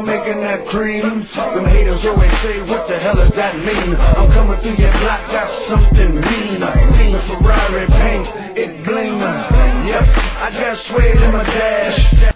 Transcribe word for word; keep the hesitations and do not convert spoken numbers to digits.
I'm making that cream. Them haters always say, what the hell does that mean? I'm coming through your block, got something mean. The Ferrari paint, it gleam. Yep, I got suede in my dash.